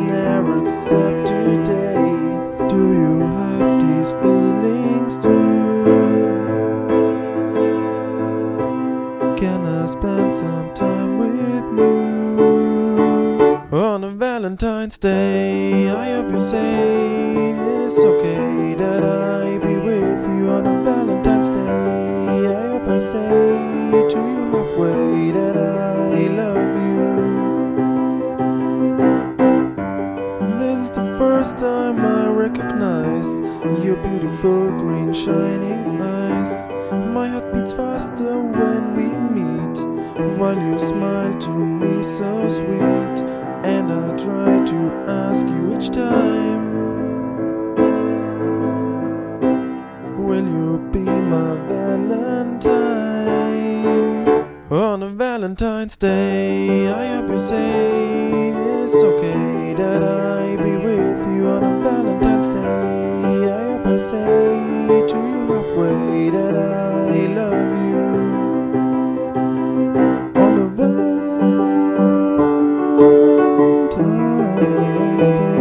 never accept today. Do you have these feelings too? Can I spend some time with you? On a Valentine's Day, I hope you say it is okay that I be with you on a Valentine's Day. I hope I say to you halfway that I love you. This is the first time I recognize your beautiful green shining eyes. My heart beats faster when we meet, while you smile to me so sweet. And I try to ask you each time, will you be my Valentine? On a Valentine's Day, I hope you say it is okay that I be with you on a Valentine's Day. I hope I say to you halfway that I love you. On a Valentine's Day.